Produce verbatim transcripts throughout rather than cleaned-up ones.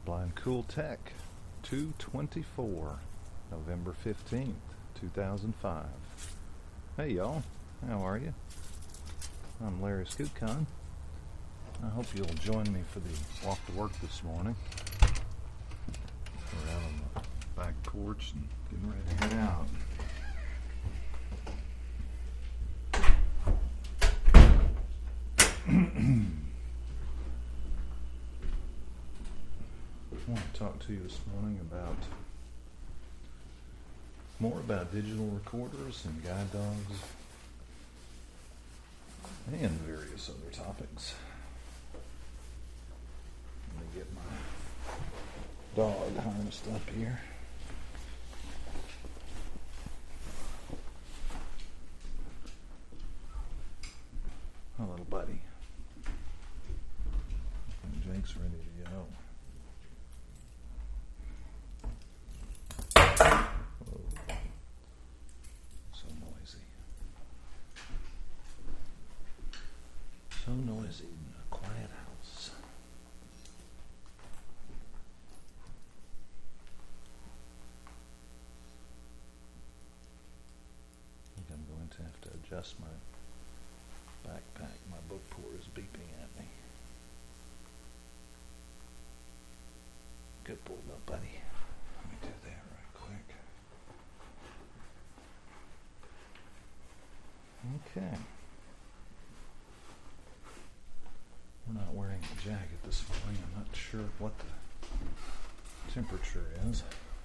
Blind Cool Tech, two twenty-four, November fifteenth, two thousand five. Hey y'all, how are you? I'm Larry Scootcon. I hope you'll join me for the walk to work this morning. We're out on the back porch and getting ready to head out. I want to talk to you this morning about more about digital recorders and guide dogs and various other topics. Let me get my dog harnessed up here. Oh, little buddy. And Jake's ready to go. Oh, so noisy. So noisy in a quiet house. I think I'm going to have to adjust my backpack. My book pour is beeping at me. Good bulldog, buddy. Let me do that right quick. Okay. We're not wearing a jacket this morning. I'm not sure what the temperature is.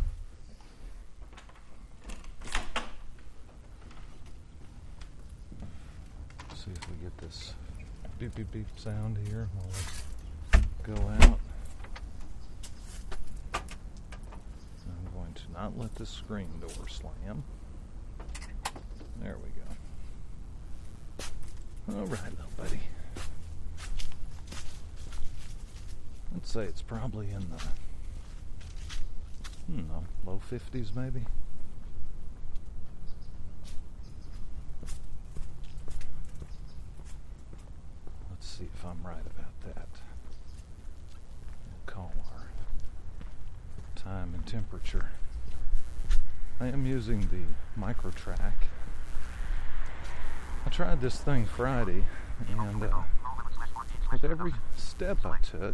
Let's see if we get this beep beep beep sound here while we go out. I'm going to not let the screen door slam. There we go. All right, little buddy. I'd say it's probably in the, I don't know, low fifties maybe. Let's see if I'm right about that. We'll call our time and temperature. I am using the MicroTrack. I tried this thing Friday, and uh, with every step I took,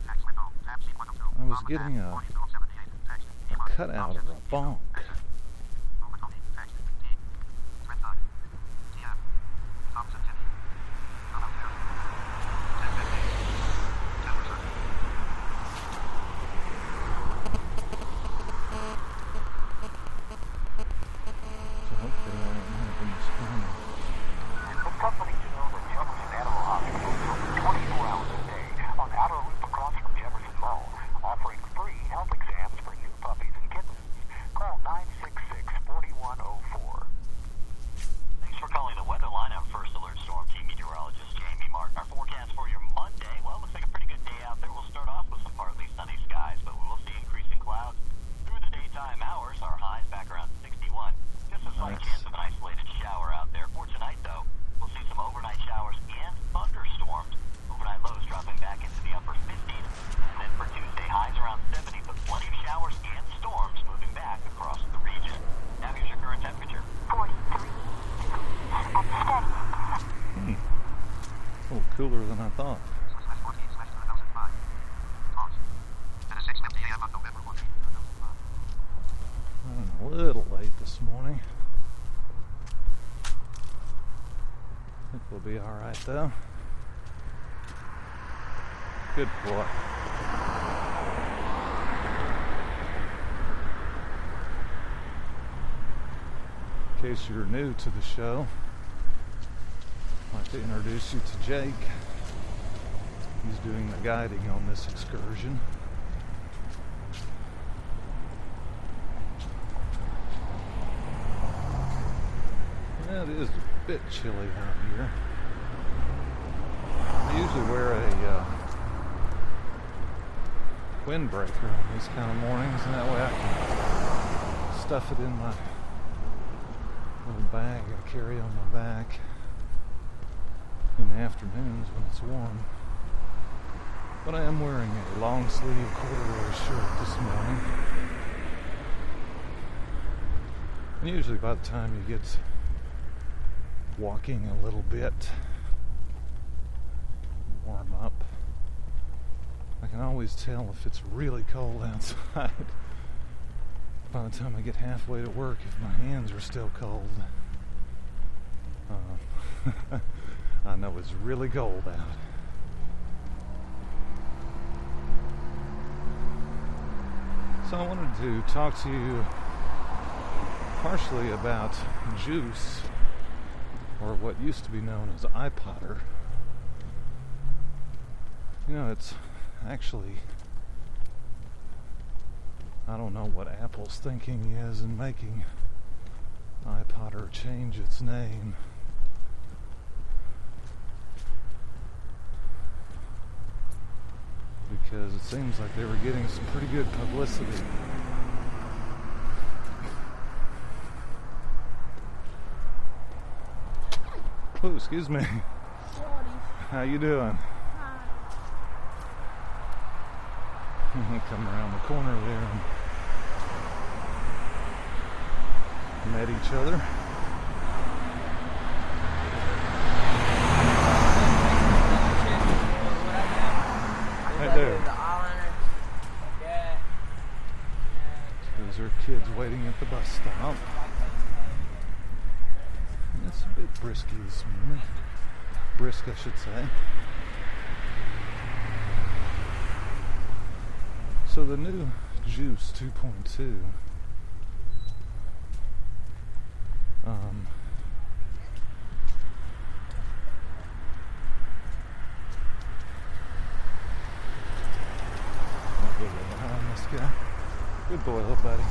I was getting a, a cutout of a bonk. Cooler than I thought. I'm a little late this morning. I think we'll be alright though. Good boy. In case you're new to the show, I'd like to introduce you to Jake. He's doing the guiding on this excursion. Yeah, it is a bit chilly out here. I usually wear a uh, windbreaker on these kind of mornings, and that way I can stuff it in my little bag I carry on my back in the afternoons when it's warm. But I am wearing a long sleeve corduroy shirt this morning. And usually by the time you get walking a little bit, warm up, I can always tell if it's really cold outside by the time I get halfway to work if my hands are still cold. Uh, I know it's really cold out. So I wanted to talk to you partially about juice, or what used to be known as iPotter. You know, it's actually, I don't know what Apple's thinking is in making iPotter change its name. Because it seems like they were getting some pretty good publicity. Oh, excuse me. Sorry. How you doing? Hi. Come around the corner there and met each other. Hey there. Those are kids waiting at the bus stop. It's a bit brisky this morning. Brisk, I should say. So the new Juice two point two um, I'll get a little behind this guy. Good boy, little buddy.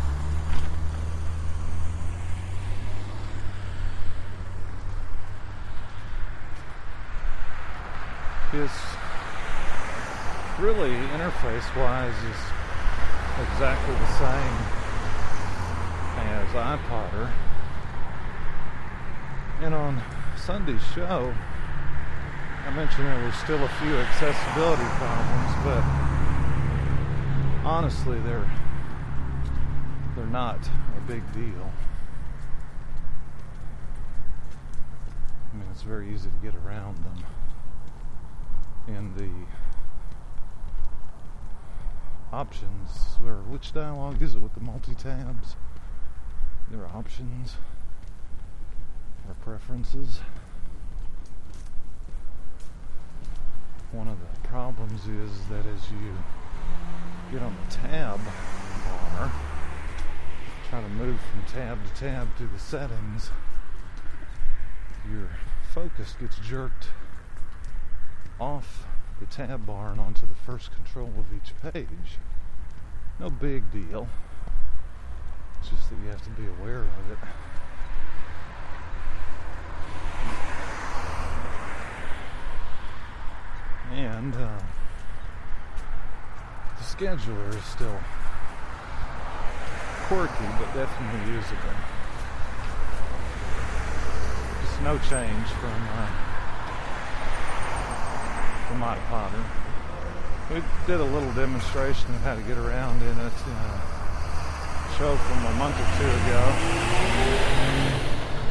Is really, interface-wise, is exactly the same as iPotter. And on Sunday's show, I mentioned there were still a few accessibility problems, but honestly, they're they're not a big deal. I mean, it's very easy to get around them. And the options, or which dialogue is it with the multi-tabs? There are options or preferences. One of the problems is that as you get on the tab bar, try to move from tab to tab through the settings, your focus gets jerked off the tab bar and onto the first control of each page. No big deal. It's just that you have to be aware of it. And uh, the scheduler is still quirky, but definitely usable. Just no change from uh, from iPotter. We did a little demonstration of how to get around in it in a show from a month or two ago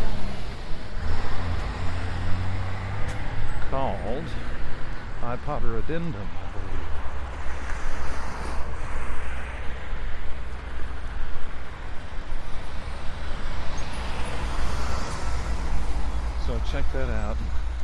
called iPotter Addendum, I believe. So check that out.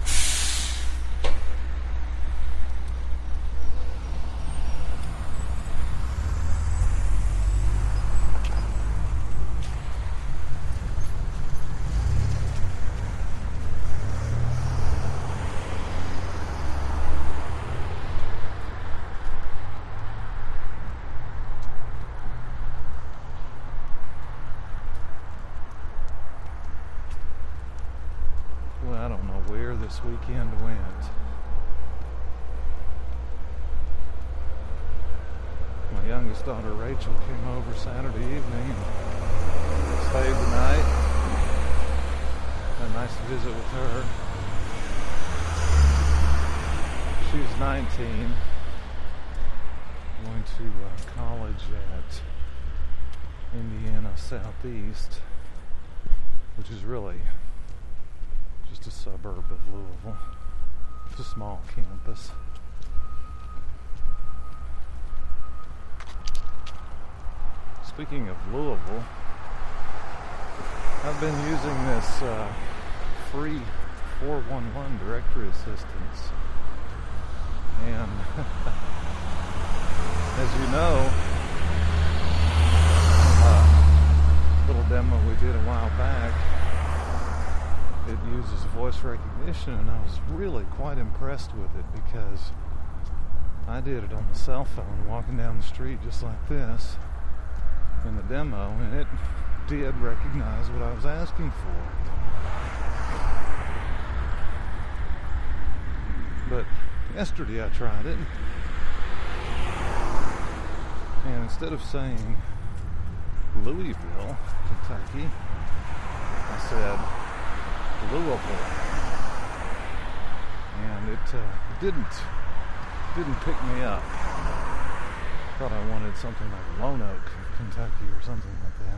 I don't know where this weekend went. My youngest daughter Rachel came over Saturday evening and stayed the night. Had a nice visit with her. She's nineteen. to uh, college at Indiana Southeast, which is really just a suburb of Louisville. It's a small campus. Speaking of Louisville, I've been using this uh, free four one one directory assistance, and as you know, uh, little demo we did a while back, it uses voice recognition, and I was really quite impressed with it because I did it on the cell phone walking down the street just like this in the demo, and it did recognize what I was asking for. But yesterday I tried it, and instead of saying Louisville, Kentucky, I said Louisville, and it uh, didn't didn't pick me up. Thought I wanted something like Lonoke, Kentucky, or something like that.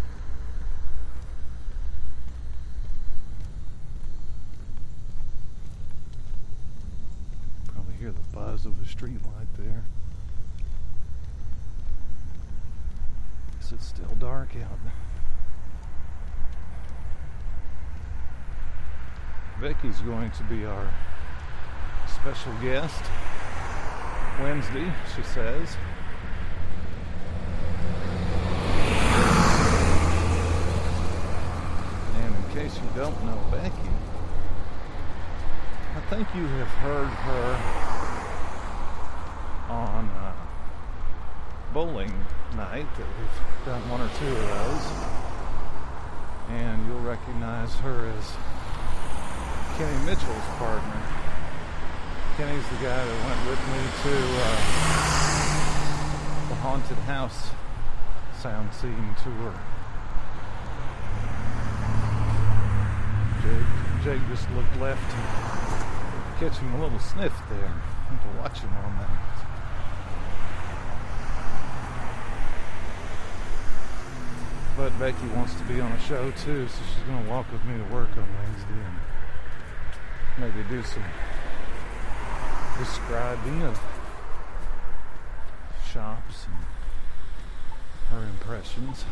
Probably hear the buzz of the street light there. Guess it's still dark out. Becky's going to be our special guest Wednesday, she says. And in case you don't know Becky, I think you have heard her on uh, bowling night, that we've done one or two of those, and you'll recognize her as Kenny Mitchell's partner. Kenny's the guy that went with me to uh, the haunted house sound scene tour. Jake, Jake just looked left and catching a little sniff there. I have to watch him on that. But Becky wants to be on a show too, so she's going to walk with me to work on Wednesday and maybe do some describing of shops and her impressions.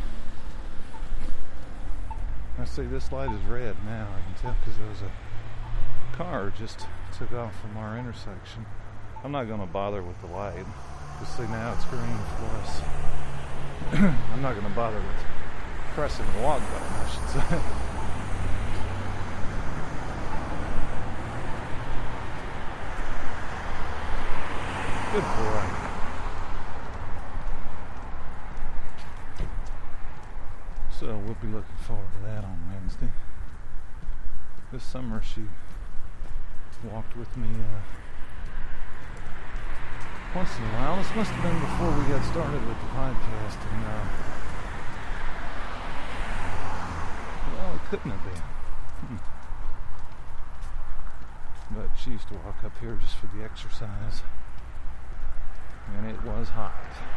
I see this light is red now. I can tell because there was a car just took off from our intersection. I'm not going to bother with the light. You see now it's green for us. I'm not going to bother with pressing the walk button, I should say. Good boy. So we'll be looking forward to that on Wednesday. This summer she walked with me uh, once in a while. This must have been before we got started with the podcast, and uh, well, it couldn't have been. Hmm. But she used to walk up here just for the exercise. And it was hot.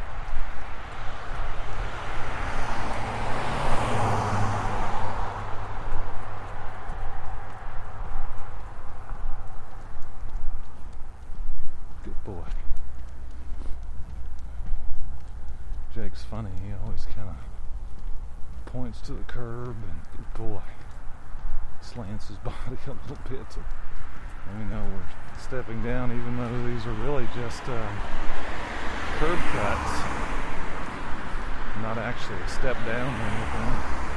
Good boy. Jake's funny. He always kind of points to the curb and good boy. Slants his body a little bit to let me know we're stepping down, even though these are really just uh, curb cuts, not actually a step down or anything.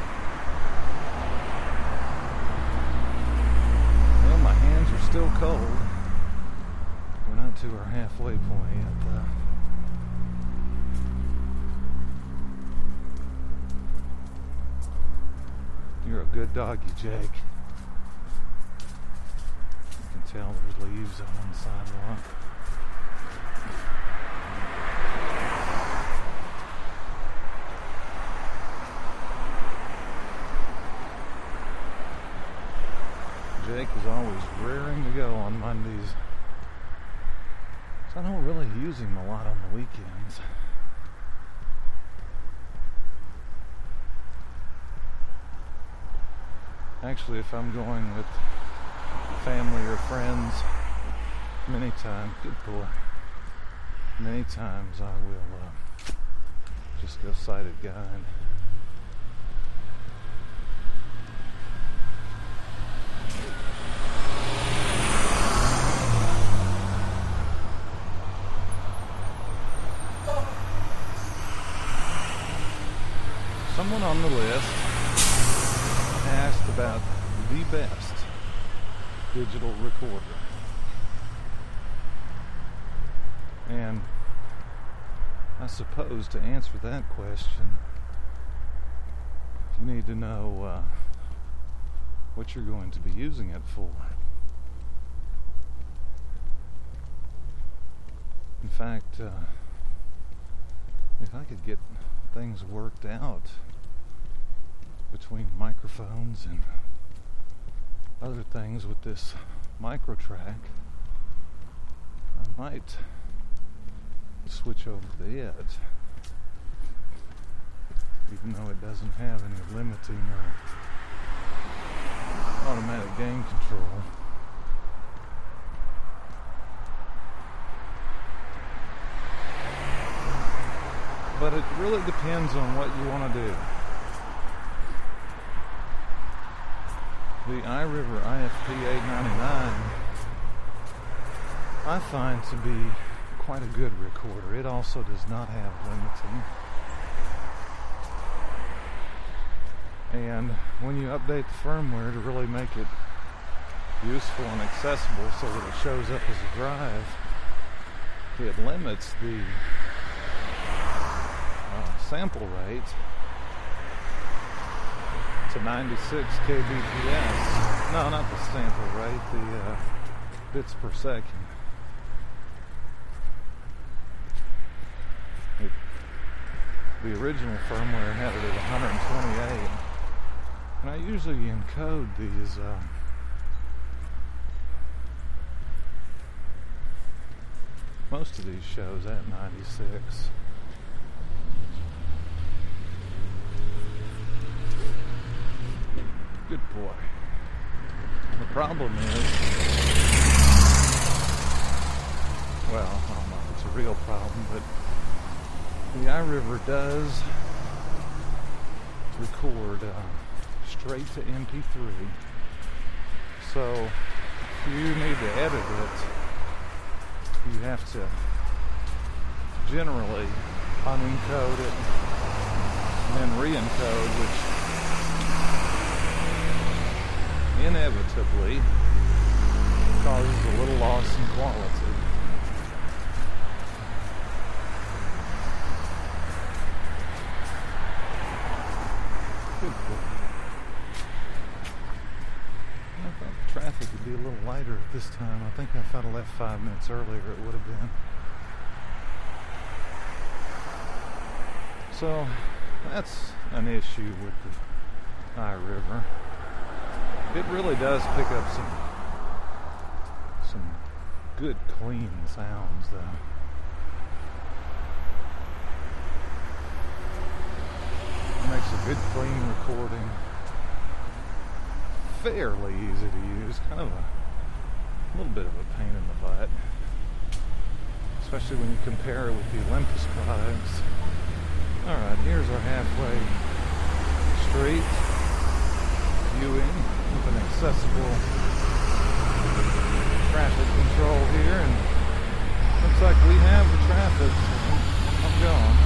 Well, my hands are still cold. We're not to our halfway point yet, though. You're a good doggy, Jake. You can tell there's leaves on the sidewalk. Jake is always raring to go on Mondays. So I don't really use him a lot on the weekends. Actually, if I'm going with family or friends, many times, good boy, many times I will uh, just go sighted guide. Someone on the list asked about the best digital recorder. And I suppose to answer that question, you need to know uh, what you're going to be using it for. In fact, uh, if I could get things worked out between microphones and other things with this microtrack, I might switch over to it, even though it doesn't have any limiting or automatic gain control. But it really depends on what you want to do. The iRiver I F P eight ninety-nine I find to be quite a good recorder. It also does not have limiting. And when you update the firmware to really make it useful and accessible so that it shows up as a drive, it limits the uh, sample rate to ninety-six K B P S. No, not the sample rate, the uh, bits per second. It, the original firmware had it at one twenty-eight. And I usually encode these um, most of these shows at ninety-six. Good boy. The problem is, well, I don't know if it's a real problem, but the iRiver does record uh, straight to M P three. So if you need to edit it, you have to generally unencode it and then re-encode, which inevitably causes a little loss in quality. Good boy. I thought the traffic would be a little lighter at this time. I think if I'd have left five minutes earlier, it would have been. So that's an issue with the iRiver. It really does pick up some some good clean sounds though. It makes a good clean recording. Fairly easy to use. Kind of a little bit of a pain in the butt. Especially when you compare it with the Olympus products. Alright, here's our halfway street viewing with an accessible traffic control here, and looks like we have the traffic, so I'm going.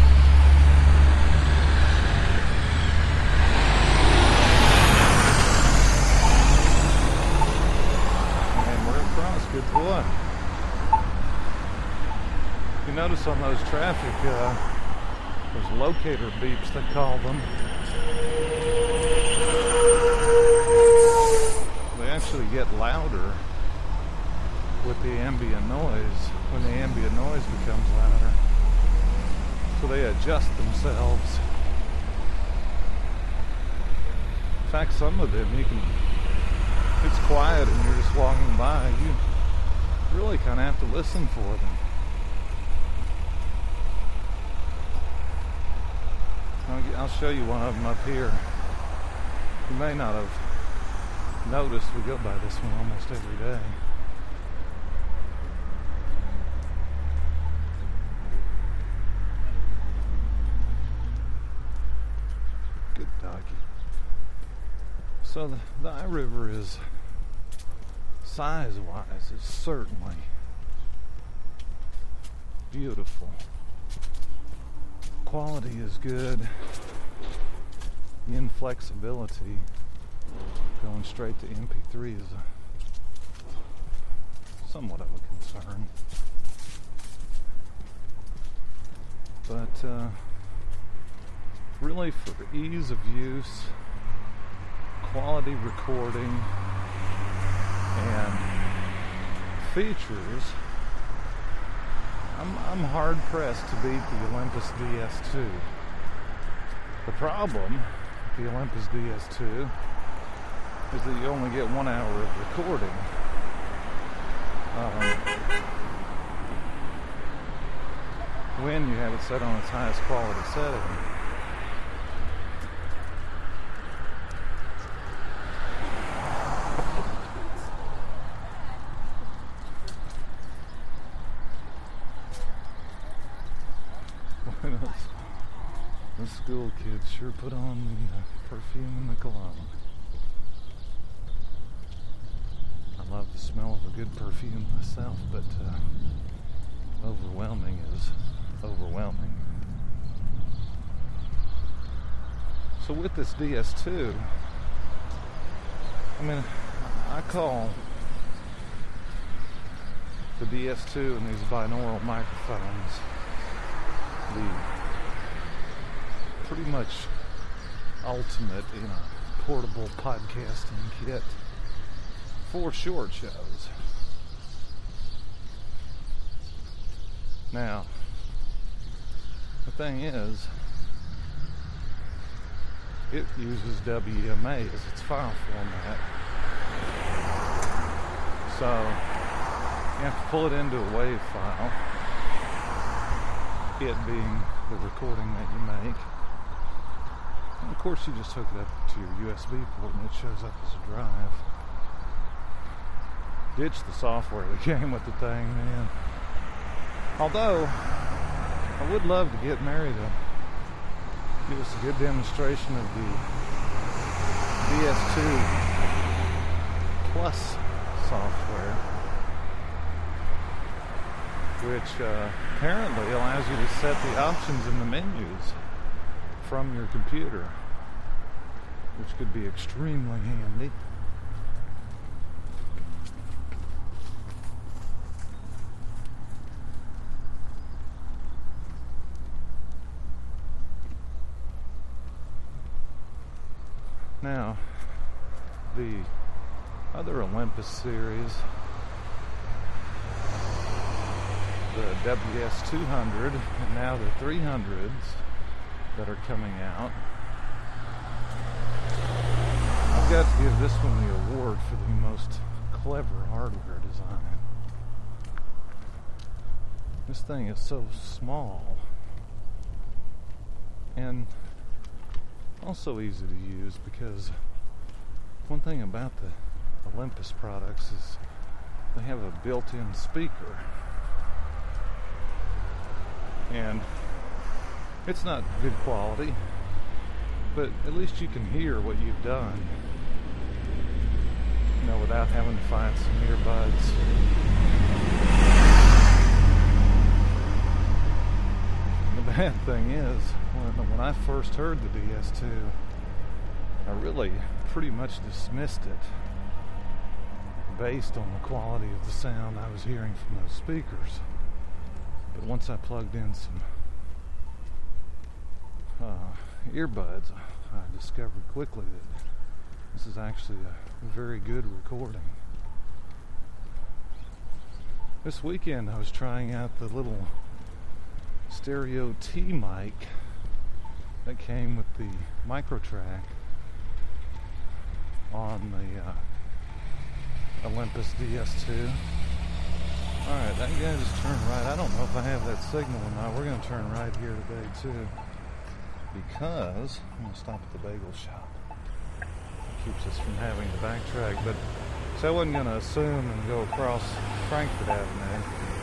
And we're across, good boy. You notice on those traffic, uh, those locator beeps, they call them. They actually get louder with the ambient noise when the ambient noise becomes louder. So they adjust themselves. In fact, some of them you can, if it's quiet and you're just walking by, you really kind of have to listen for them. I'll show you one of them up here. You may not have noticed, we go by this one almost every day. Good doggy. So the, the Eye River is, size-wise, is certainly beautiful. Quality is good. The inflexibility going straight to M P three is a, somewhat of a concern. But uh, really for ease of use, quality recording, and features, I'm, I'm hard pressed to beat the Olympus D S two. The problem with the Olympus D S two is that you only get one hour of recording. Um, when you have it set on its highest quality setting. The school kids sure put on the uh, perfume and the cologne. I love the smell of a good perfume myself, but uh, overwhelming is overwhelming. So with this D S two, I mean, I call the D S two and these binaural microphones the pretty much ultimate in a portable podcasting kit for short shows. Now, the thing is, it uses W M A as its file format. So, you have to pull it into a WAV file, it being the recording that you make. And of course, you just hook it up to your U S B port and it shows up as a drive. Ditch the software that came with the thing, man. Although, I would love to get Mary to give us a good demonstration of the D S two Plus software, which uh, apparently allows you to set the options in the menus from your computer, which could be extremely handy. Now, the other Olympus series, the W S two hundred and now the three hundreds that are coming out, I've got to give this one the award for the most clever hardware design. This thing is so small and also easy to use, because one thing about the Olympus products is they have a built-in speaker, and it's not good quality, but at least you can hear what you've done, you know, without having to find some earbuds. The bad thing is, when, when I first heard the D S two, I really pretty much dismissed it based on the quality of the sound I was hearing from those speakers. But once I plugged in some uh, earbuds, I discovered quickly that this is actually a very good recording. This weekend I was trying out the little stereo T mic that came with the Microtrack on the uh, Olympus D S two. Alright, that guy just turned right. I don't know if I have that signal or not. We're going to turn right here today too. because I'm going to stop at the bagel shop. It keeps us from having to backtrack, but so I wasn't going to assume and go across Frankfort Avenue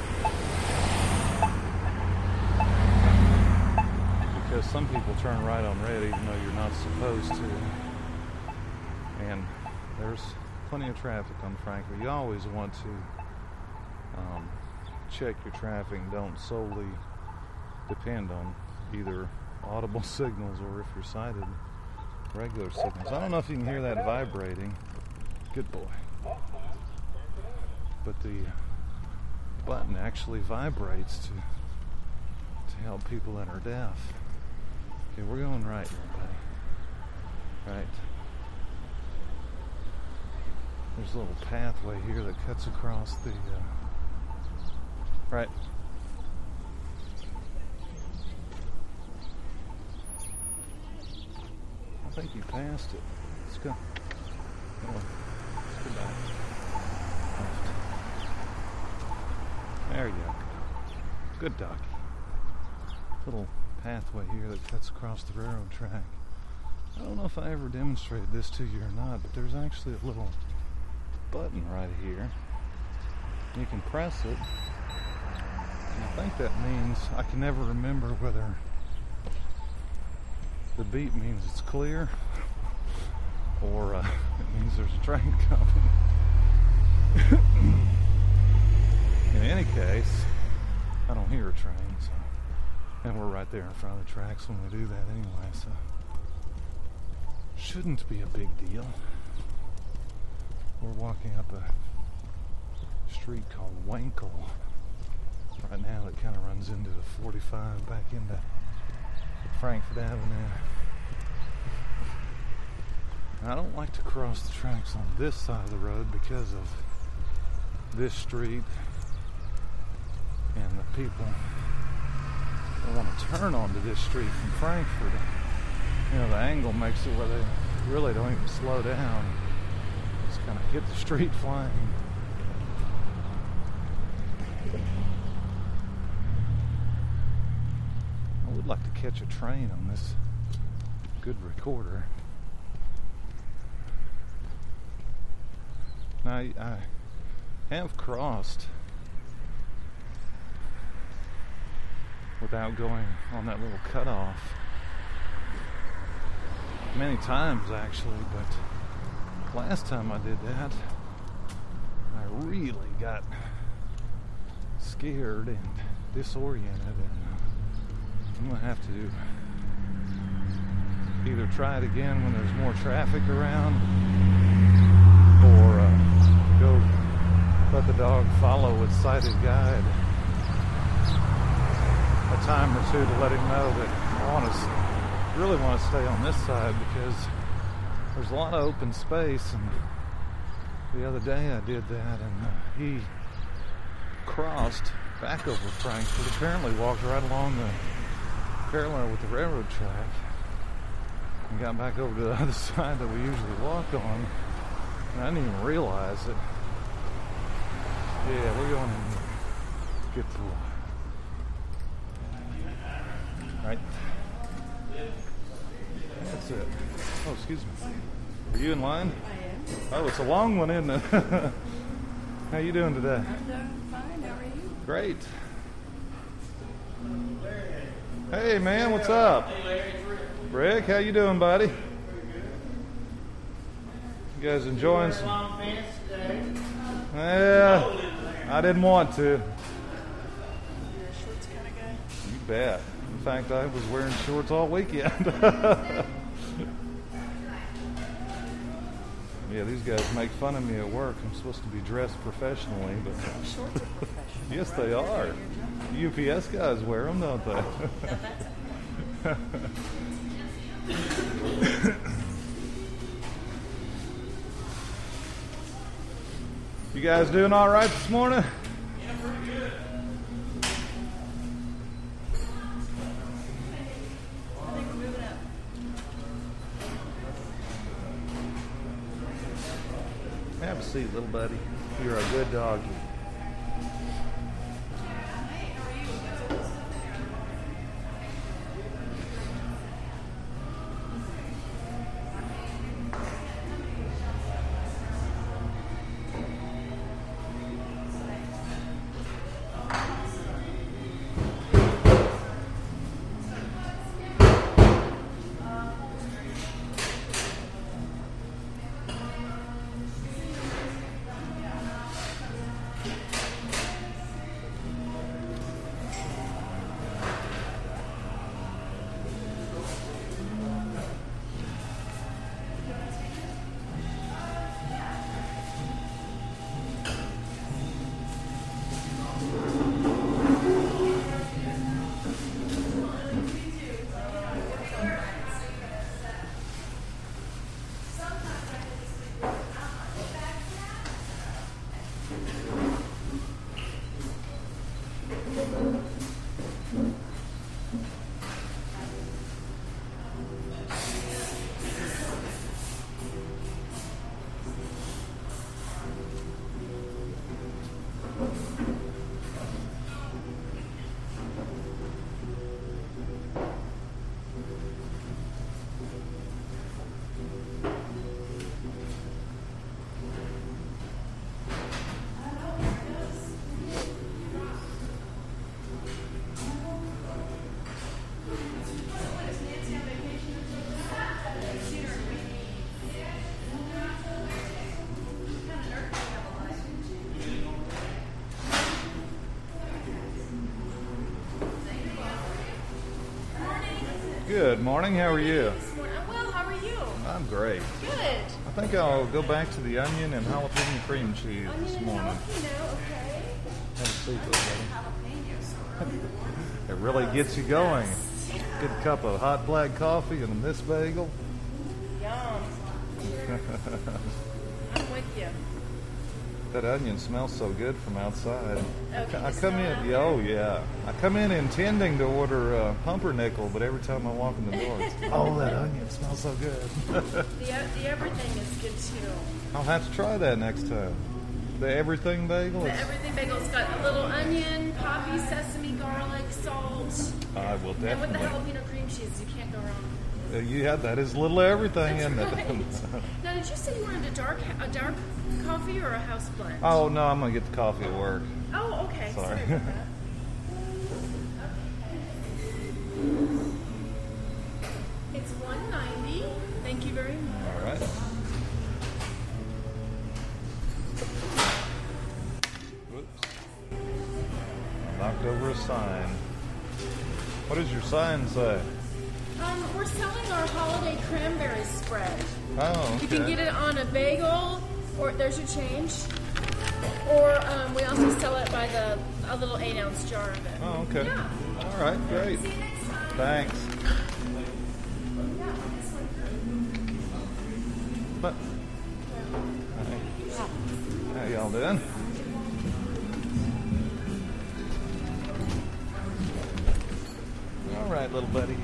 because some people turn right on red even though you're not supposed to, and there's plenty of traffic on Frankfort. You always want to um, check your traffic. Don't solely depend on either audible signals or, if you're sighted, regular signals. I don't know if you can hear that vibrating. Good boy. But the button actually vibrates to to help people that are deaf. Okay, we're going right here, buddy. Right. There's a little pathway here that cuts across the uh, right. I think you passed it. Let's go. Go on. Let's go back. Left. There you go. Good doggy. Little pathway here that cuts across the railroad track. I don't know if I ever demonstrated this to you or not, but there's actually a little button right here. You can press it. And I think that means, I can never remember whether the beep means it's clear or uh, it means there's a train coming. In any case, I don't hear a train, so, and we're right there in front of the tracks when we do that anyway, so shouldn't be a big deal. We're walking up a street called Wankel right now that kind of runs into the forty-five back into Frankfort Avenue. I don't like to cross the tracks on this side of the road because of this street and the people that want to turn onto this street from Frankfort. You know, the angle makes it where they really don't even slow down. Just kind of hit the street flying. I would like to catch a train on this good recorder. Now, I, I have crossed without going on that little cutoff many times, actually, but last time I did that, I really got scared and disoriented, and I'm gonna have to either try it again when there's more traffic around, or uh, go let the dog follow its sighted guide a time or two to let him know that I want to really want to stay on this side because there's a lot of open space. And the other day I did that, and uh, he crossed back over Frankfort, apparently walked right along the parallel with the railroad track and got back over to the other side that we usually walk on, and I didn't even realize it. Yeah, we're going in here. Good boy. Right. That's it. Oh, excuse me. Are you in line? I am. Oh, it's a long one, isn't it? How you doing today? I'm doing fine. How are you? Great. Hey, man, what's up? Hey, Larry, it's Rick. Rick, how you doing, buddy? You guys enjoying Wear a some? long pants today. Yeah, I didn't want to. You're a shorts kind of guy? You bet. In fact, I was wearing shorts all weekend. Yeah, these guys make fun of me at work. I'm supposed to be dressed professionally, but Shorts are professional. yes, they are. U P S guys wear them, don't they? You guys doing all right this morning? Yeah, pretty good. I think we're moving up. Have a seat, little buddy. You're a good doggy. Good morning. How are you? This morning. I'm well. How are you? I'm great. Good. I think I'll go back to the onion and jalapeno cream cheese Onion this and morning. jalapeno, okay. Have a seat, little buddy. Jalapeno so early in the morning. It really gets you going. Good cup of hot black coffee and this bagel. Yum. I'm with you. That onion smells so good from outside. Oh, can I you come smell in, it? yeah, oh yeah. I come in intending to order uh, pumpernickel, but every time I walk in the door, it's, oh, that onion smells so good. The, the everything is good too. I'll have to try that next time. The everything bagel. The It's- everything bagel's got a little onion, poppy, sesame, garlic, salt, I will and with the definitely. jalapeno cream cheese, you can't go wrong. Uh, yeah, that is a little everything, That's isn't right. it? Now, did you say you wanted a dark, a dark coffee or a house blend? Oh no, I'm gonna get the coffee at work. Oh, okay. Sorry. Sorry about that. It's one ninety. Thank you very much. All right. Whoops. Knocked over a sign. What does your sign say? Um, we're selling our holiday cranberry spread. Oh, okay. You can get it on a bagel, or there's your change. Or um, we also sell it by the a little eight ounce jar of it. Oh, okay. Yeah. All right, great. See you next time. Thanks. Yeah, this one. But, hey. How y'all doing? All right, little buddy.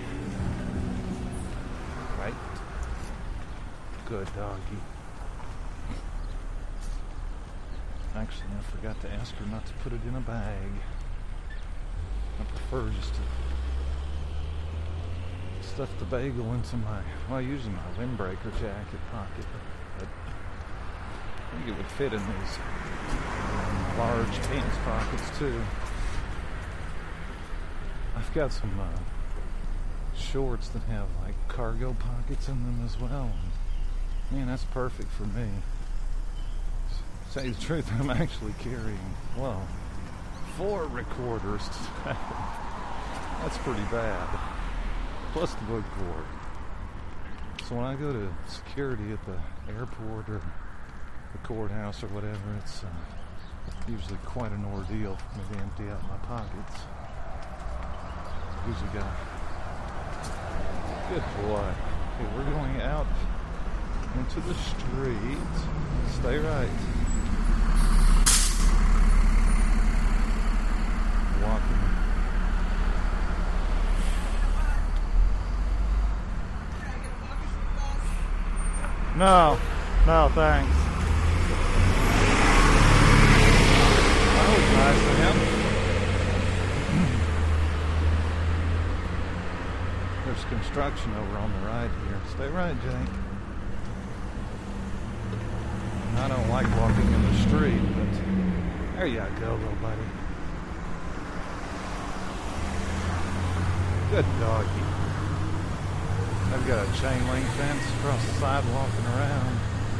Right. Good doggy. Actually, I forgot to ask her not to put it in a bag. I prefer just to stuff the bagel into my, well, usually my windbreaker jacket pocket, but I think it would fit in these large pants pockets too. I've got some uh, shorts that have like cargo pockets in them as well. And, man, that's perfect for me. To say the truth, I'm actually carrying, well, four recorders today. That's pretty bad. Plus the book cord. So when I go to security at the airport or the courthouse or whatever, it's uh, usually quite an ordeal for me to empty out my pockets. Usually got good boy. Okay, we're going out into the street. Stay right. Walking. No, no, thanks. That was nice of him. There's construction over on the right here. Stay right, Jake. I don't like walking in the street, but there you go, little buddy. Good doggy. I've got a chain link fence across the sidewalk and around.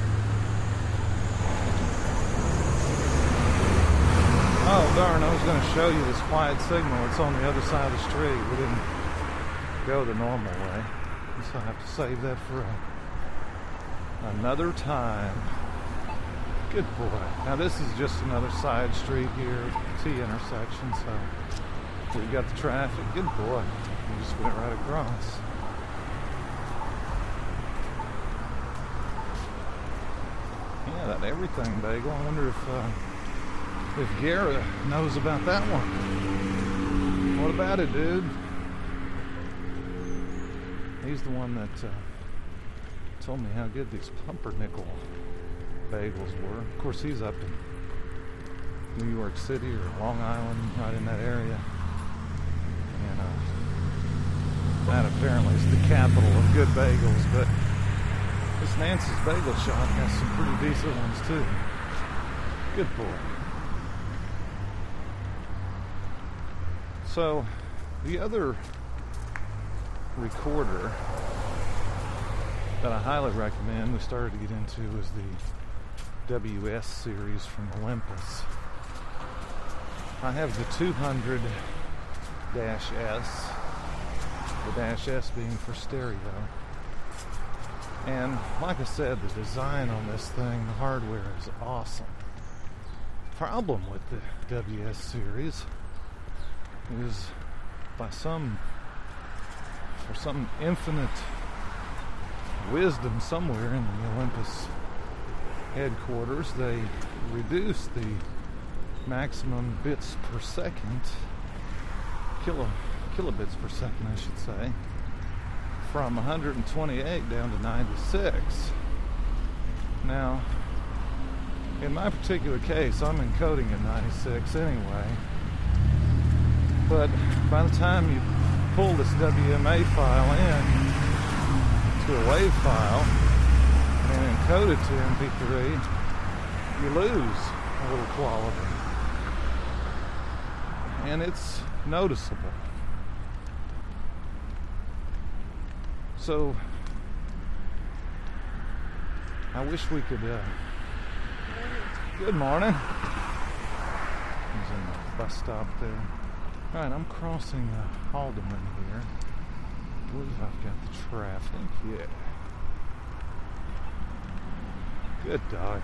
Oh darn, I was going to show you this quiet signal. It's on the other side of the street. We didn't go the normal way. So I have to save that for a, another time. Good boy. Now this is just another side street here, T intersection, so we got the traffic. Good boy. We just went right across. Yeah, that everything bagel. I wonder if uh, if Garrett knows about that one. What about it, dude? He's the one that uh, told me how good these pumpernickel bagels were. Of course, he's up in New York City or Long Island, right in that area. And uh, that apparently is the capital of good bagels, but this Nancy's Bagel Shop has some pretty decent ones too. Good boy. So, the other recorder that I highly recommend, we started to get into, is the W S series from Olympus. I have the two hundred S, the Dash S being for stereo. And like I said, the design on this thing, the hardware is awesome. Problem with the W S series is, by some, for some infinite wisdom somewhere in the Olympus headquarters, they reduced the maximum bits per second, kilo, kilobits per second I should say, from one hundred twenty-eight down to ninety-six. Now, in my particular case, I'm encoding in ninety-six anyway, but by the time you pull this W M A file in to a WAV file and encode it to M P three, you lose a little quality. And it's noticeable. So, I wish we could, uh, good morning. He's in the bus stop there. Alright, I'm crossing uh, Haldeman here. I believe I've got the traffic. Yeah. Good dog.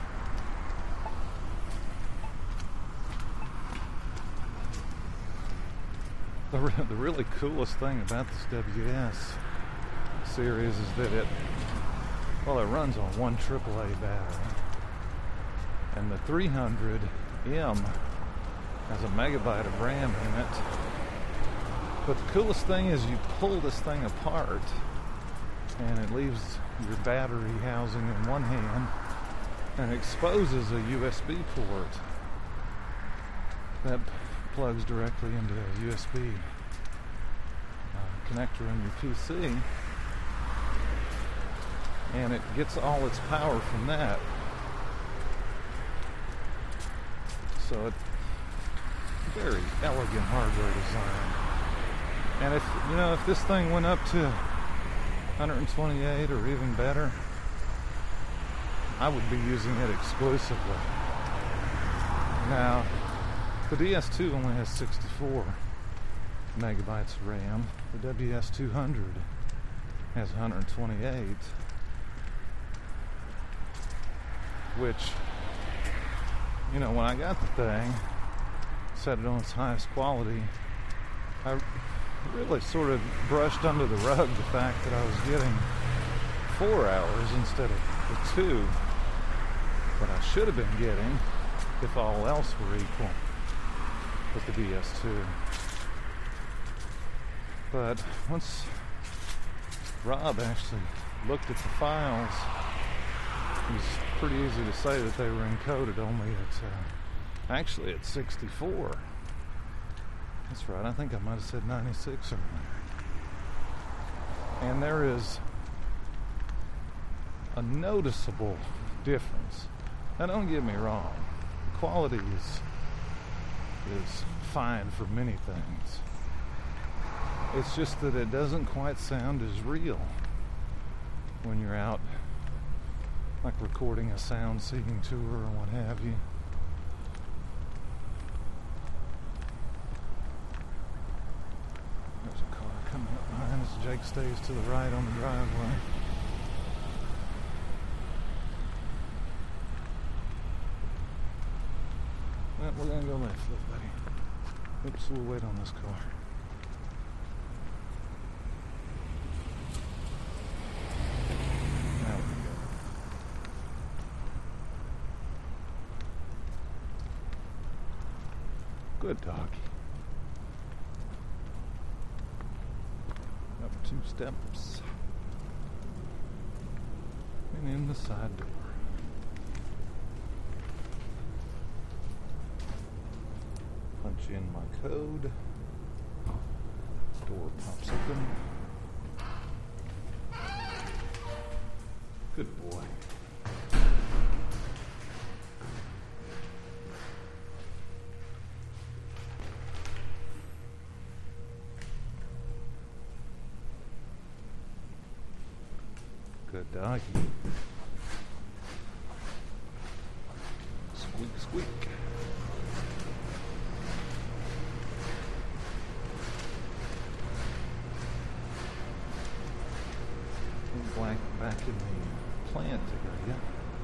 The, re- the really coolest thing about this W S series is that it, well, it runs on one triple A battery. And the three hundred M has a megabyte of RAM in it. But the coolest thing is you pull this thing apart and it leaves your battery housing in one hand and exposes a U S B port that plugs directly into a U S B uh, connector in your P C, and it gets all its power from that. So it's very elegant hardware design. And if you know if this thing went up to one hundred twenty-eight or even better, I would be using it exclusively. Now, the D S two only has sixty-four megabytes of RAM. The W S two hundred has one hundred twenty-eight, which, you know, when I got the thing, set it on its highest quality, I really sort of brushed under the rug the fact that I was getting four hours instead of the two that I should have been getting if all else were equal with the D S two. But once Rob actually looked at the files, it was pretty easy to say that they were encoded only at uh, actually at sixty-four. That's right, I think I might have said ninety-six earlier. And there is a noticeable difference. Now don't get me wrong, the quality is is fine for many things. It's just that it doesn't quite sound as real when you're out, like recording a sound seeding tour or what have you. There's a car coming up behind us. Jake stays to the right on the driveway. Well, we're gonna go left, little buddy. Oops, we'll wait on this car. Now we go. Good doggy. Up two steps. And in the side door. Punch in my code. Door pops open. Good boy. Good doggy. Squeak, squeak. back, back in the plant area.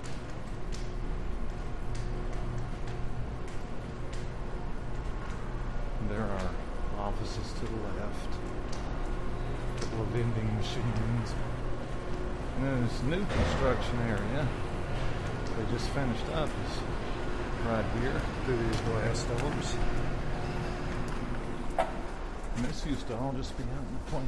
There are offices to the left, a couple of vending machines, and then this new construction area they just finished up is right here through these glass doors. And this used to all just be out in the plant.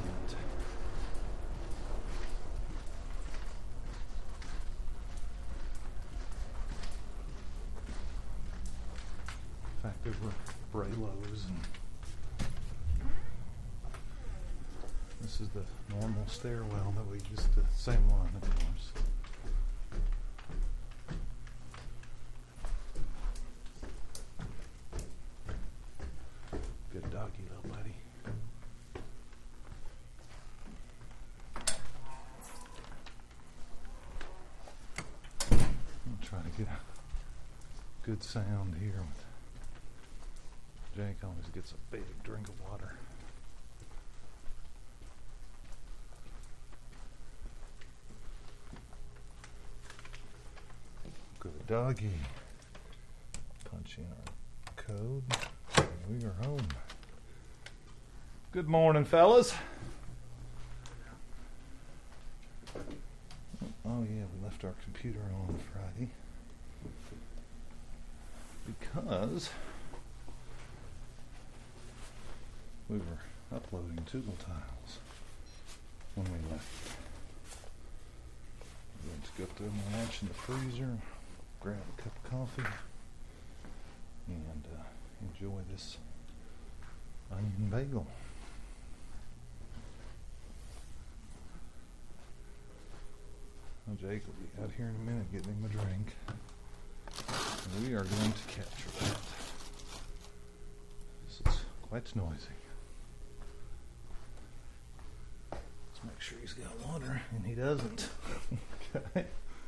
In fact, there were Braylos, and this is the normal stairwell that we used to, same line of doors. Good doggy, little buddy. I'm trying to get a good sound here. Jake always gets a big drink of water. Good doggy. Punch in our code. And we are home. Good morning, fellas. Oh yeah, we left our computer on Friday because we were uploading Toogle tiles when we left. We went to go through my lunch in the freezer, grab a cup of coffee, and uh, enjoy this onion bagel. Well, Jake will be out here in a minute getting him a drink. And we are going to capture that. This is quite noisy. Let's make sure he's got water, and he doesn't. Okay.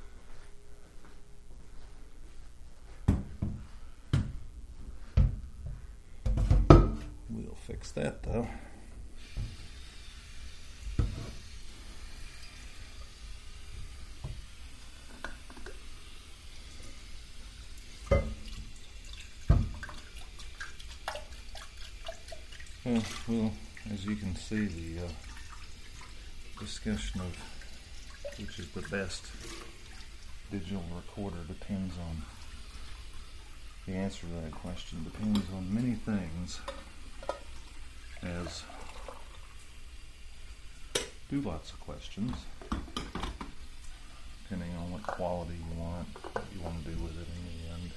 We'll fix that though. Well, well, as you can see, the uh, discussion of which is the best digital recorder depends on, the answer to that question depends on many things, as do lots of questions, depending on what quality you want, what you want to do with it in the end.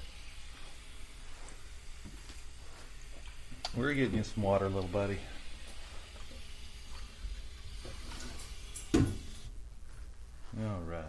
We're getting you some water, little buddy. All right.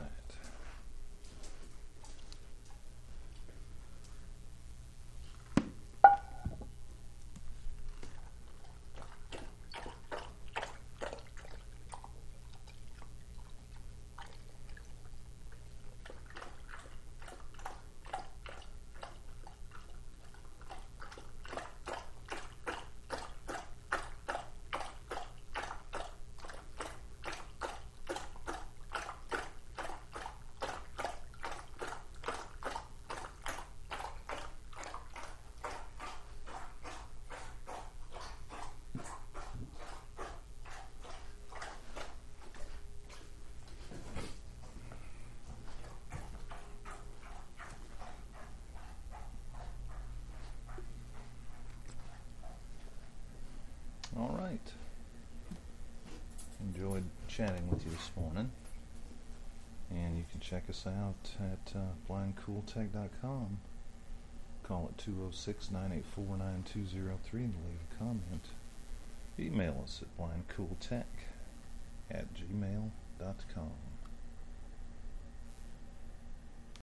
All right. Enjoyed chatting with you this morning. And you can check us out at uh, blind cool tech dot com. Call it two oh six, nine eight four, nine two oh three and leave a comment. Email us at blindcooltech at gmail dot com.